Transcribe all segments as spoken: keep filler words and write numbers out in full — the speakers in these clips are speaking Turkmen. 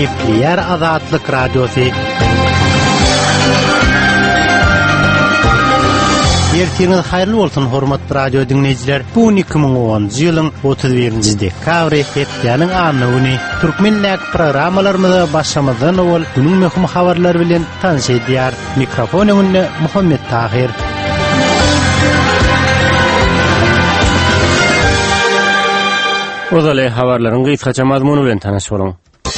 Kepler Azatlyk Radiosu. Ertiniz hayırlı bolsun hormatly radio dinleyijiler. Bu iki ming onuncu ýylyň otuz birinji dekabry ýanyň anyny türkmenlik programmalarymyza başlamazdan owal günüň möhüm habarlary bilen tanışýar. Mikrofon öňünde Muhammed Tahir. Ozale habarlaryň gysgaça mazmuny bilen tanaş boluň.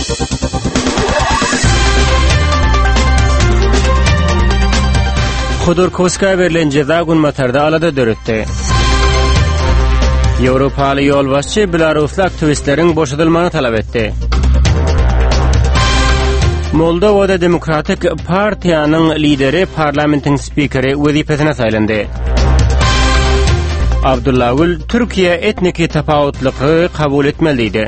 Khodorkovskaya verilen ceza Gunmatarda alada döretdi. Avropaly ýolbaşçy Belarusly aktivistleriň boşadylmagyny talap etdi. Moldowada Demokratik Partiýanyň lideri parlamentiň spikeri wezipesine saýlandy. Abdullah Gül Türkiýe etniki tapawutlygy kabul etmeli.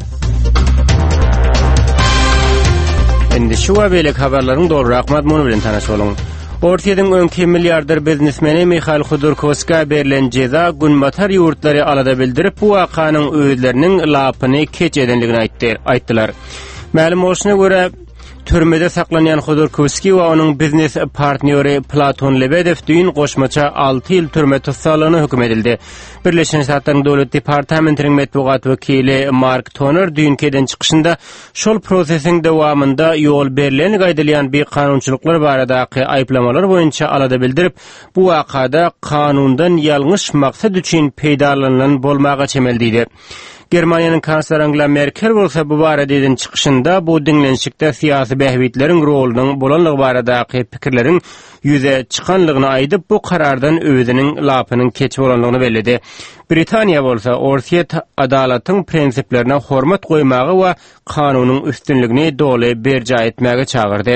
Endi şu wabelek habarlaryň dogrurak mazmuny bilen tanaş boluň. Ortaýadyň öňki milliarder biznesmeni Mikhail Khodorkovskaya berilen ceza Gunmatar ýurtlary alada bildirip bu wakanyň öýdleriniň lapyny keç edenligini aýtdy. Aýtdylar. Ma'lum bolşuna görä türmede saklanyan Khodorkovskiy we onuň biznes partneri Platon Lebedev düýün goşmaça alty ýyl türme tutsalygyny hüküm edildi. Birleşen Ştatlaryň Dowlat Departamentiniň medpugat wekili Mark Toner düýünki eden çykyşynda şol prosesiň dowamında ýol berilen gaýdalýan bir kanunçylyklar baradaky aýplamalar boýunça alada bildirip, bu wakada kanundan ýalňyş maksat üçin peýdalanan bolmaga çemel diýdi. Germaniýanyň kansler Angela Merkel bolsa bu barada eden çykyşynda bu diňlenşikde syýasy behbitleriň rolunyň bolanlygy baradaky pikirleriň ýüze çykanlygyny aýdyp, bu karardan özüniň lapynyň keç bolanlygyny bellidi. Britaniýa bolsa ortaýa adalatyň prinsiplerine hormat goýmagy we kanunyň üstünligini doly berja etmäge çagyrdy.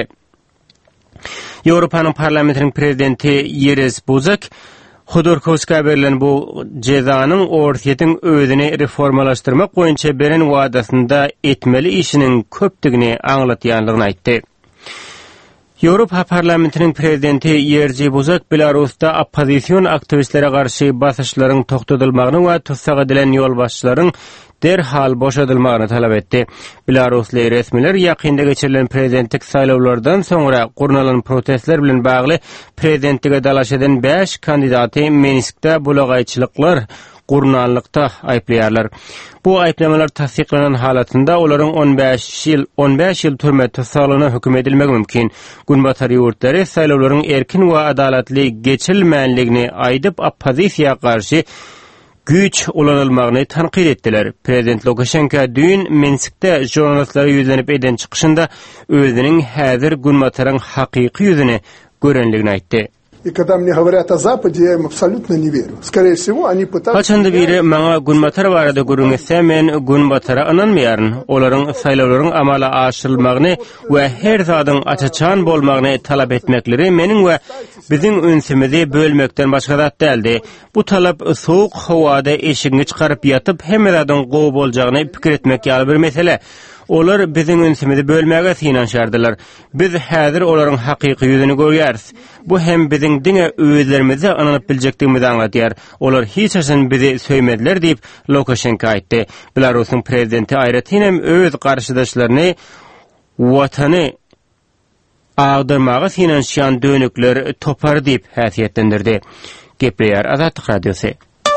Ýewropanyň parlamentiniň prezidenti Jerzy Buzek Khodorkovskaya berilen bu cezanyň ortaýatyň özüni reformalaşdyrmak boýunça beren wadasynda etmeli işiniň köpdigini aňlatýanlygyny aýtdy. Ýewropa parlamentiniň prezidenti Jerzy Buzek Belarusda oppozisiýon aktivistlere garşy basyşlaryň toktatylmagyny we tutsak edilen ýolbaşçylaryň derhal boşadylmagyny talap etdi. Belarusly resmiler ýakynda geçirilen prezidentlik saýlawlardan soňra gurnalan protestler bilen bagly prezidentlige dalaş eden beş kandidaty Minskde bulagaýçylyklar gurnanlykda aýplaýarlar. Bu aýplamalar tasdiklanan halatynda olaryň on beş ýyl on beş ýyl türme tutsalygyna hüküm edilmegi mümkin. Gunmatar ýurtlary saýlawlaryň erkin we adalatly geçirilmänligini aýdyp oppozisiýa garşy güç ulanylmagyny tanqid etdiler. Prezident Lukashenko düýün Minskde jurnalistlara ýüzlenip eden çykyşynda özüniň häzir Gunmataryň hakyky ýüzüni görenligini aýtdy. И когда мне говорят о Западе, я им абсолютно не верю. Скорее всего, они пытаются... Kaçanda biri maňa Gunmatar barada görüňse men Gunmatara ananmaýaryn. Olaryň saýlawlaryň amala aşyrylmagyny we her zadyň açaçan bolmagyny talap etmekleri meniň we biziň ünsimizi bölmekden başga zat däldi. Bu talap soğuk howada eşigini çykaryp ýatyp hemme zadyň gowy boljagyny pikir etmek ýaly bir mesele. Olar biziň ünsimizi bölmäge synanşardylar. Biz häzir olaryň hakyky ýüzüni görýäris. Bu hem biziň diňe öýdlerimizi ananyp biljekdigimizi aňlatýar. Olar hiç haçan bizi söýmediler diýip Lukashenko aýtdy. Belarusyň prezidenti aýratynam öz garşydaşlaryny watany agdyrmaga synanşýan dönükler topar diýip häsiýetlendirdi. Kepler Azatlyk Radiosu.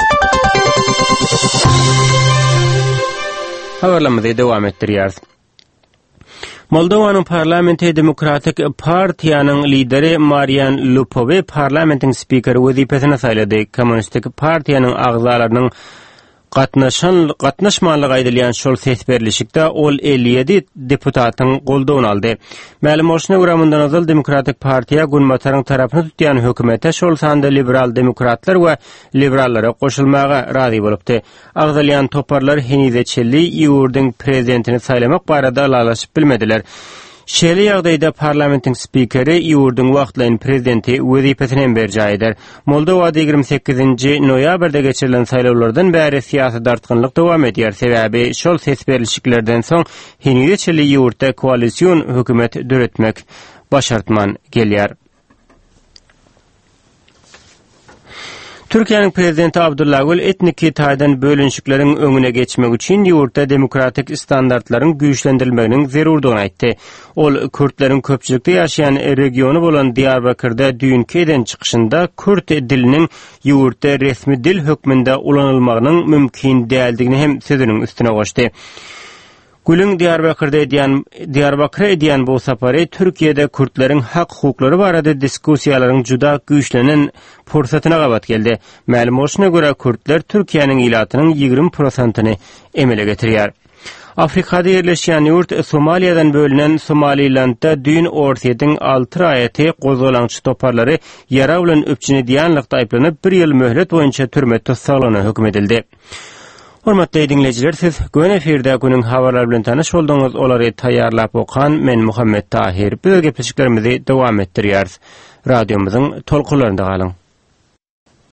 Habarlamada devam ettirýär. Moldowanyň parlamenty Demokratik Partiýanyň lideri Marian Lupovi parlamentiň spikeri wezipesine saýlady. Kommunistik partiýanyň agzalarynyň gatnaşan gatnaşmanlygy aýdylýan şol ses berilişikde ol elli ýedi deputatyň goldawyny aldy. Ma'lum bolşuna görä mundan azal Demokratik Partiýa Gunmataryň tarapyny tutýan hökümete şol sanda liberal demokratlar we liberallara goşulmaga razy bolupdy. Agzalýan toparlar henizeçilli ýurdyň prezidentini saýlamak barada lalaşyp bilmediler. Şeýle ýagdaýda parlamentiň spikeri ýurdyň wagtlaýyn prezidenti wezipesine berja eder. Moldowada ýygrimi sekizinji noýabrda geçirilen saýlawlardan bäri syýasy dartgynlyk dowam edýär. Sebäbi şol ses berilişiklerden soň henizeçilli ýurtda koalisiýon hökümet döretmek başartman gelýär. Türkiýanyň prezidenti Abdullah Gül etnik taýdan bölünşikleriň öňüne geçmek üçin ýurtda demokratik standartlaryň güýçlendirilmeginiň zerurdygyny aýtdy. Ol Kürtleriň köpçülikde ýaşaýan regiony bolan Diyarbakyrda düýünki eden çykyşynda Kürt diliniň ýurtda resmi dil hökmünde ulanylmagynyň mümkin däldigini hem sözüniň üstüne goşdy. Gülüň Diyarbakyrda edýän Diyarbakyrda edýän bu sapary Türkiýede Kürtleriň hak hukuklary barada diskussiýalaryň juda güýçlenen fursatyna gabat geldi. Ma'lum bolşuna görä Kürtler Türkiýanyň ilatynyň ýigrim prosentyny emele getirýär. Afrikada yerleşýän ýurt Somaliýadan bölünen Somalilandda düýün orsiýetiň alty raýaty gozgalaňçy toparlary ýara bilen öpçüni diýanlykda aýplanyp bir ýyl möhlet boýunça türme tutsagyna hökm edildi. Hormatly dinleyijiler, siz göň eferde günüň habarlary bilen tanyş bolduňyz. Olary taýýarlap okan men Muhammed Tahir. Biz gepleşiklerimizi dowam etdirýäris. Radiomyzyň tolkunlarynda galyň.